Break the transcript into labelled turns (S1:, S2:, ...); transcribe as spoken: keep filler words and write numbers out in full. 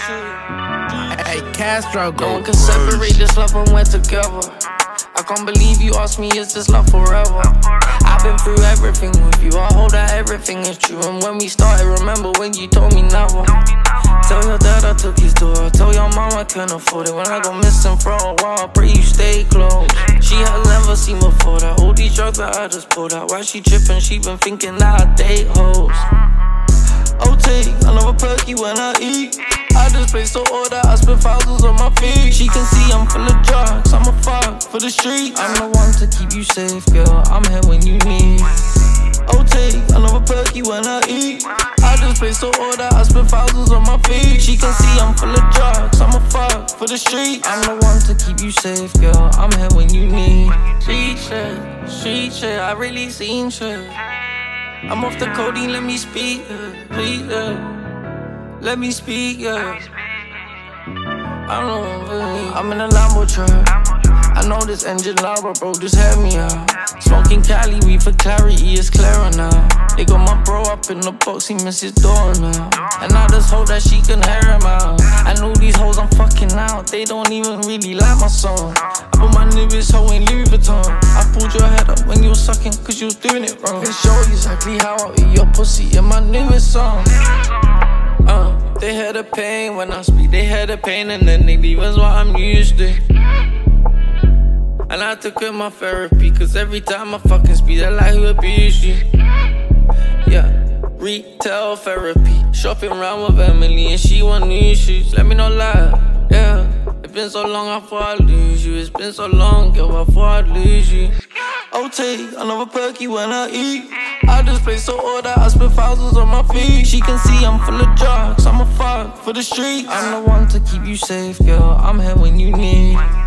S1: Hey, Castro, go.
S2: No one can separate this love when we're together. I can't believe you asked me, is this love forever? I've been through everything with you, I hope that everything is true. And when we started, remember when you told me never. Tell your dad I took his door, tell your mom I couldn't afford it. When I go missing for a while, I pray you stay close. She has never seen before that, all these drugs that I just pulled out. Why she tripping, she been thinking that I date hoes. Oh, take another perky when I eat. I just play so old that I spend thousands on my feet. She can see I'm full of drugs, I'm a fuck for the streets. I'm the one to keep you safe, girl, I'm here when you need. Oh, take another perky when I eat. I just play so old that I spend thousands on my feet. She can see I'm full of drugs, I'm a fuck for the streets. I'm the one to keep you safe, girl, I'm here when you need. Street shit, street shit, I really seen shit. I'm off the codeine, let me speak, uh, please, uh, let me speak, yeah. I don't know, really. I'm in a Lambo truck. I know this engine loud, but bro, just hear me out. Smoking Cali, weed for clarity, it's clearer now. They got my bro up in the box, he missed his door now. And I just hope that she can hear him out. I know these hoes I'm fucking out, they don't even really like my song. I put my newest hoe in Louis Vuitton. I pulled your head up when you was sucking, cause you was doing it wrong. I can show you exactly how I eat your pussy in my newest song. Uh, they hear the pain when I speak, they hear the pain and then they leave us what I'm used to. And I took quit my therapy, cause every time I fucking speak, they like who abused you. Yeah, retail therapy, shopping around with Emily and she want new shoes. Let me not lie, yeah. It's been so long, I thought I'd lose you. It's been so long, girl, I thought I'd lose you. Oh, take another perky when I eat. I just play so old that I spend thousands on my feet. She can see I'm full of drugs, I'm a fuck for the streets. I'm the one to keep you safe, girl, I'm here when you need.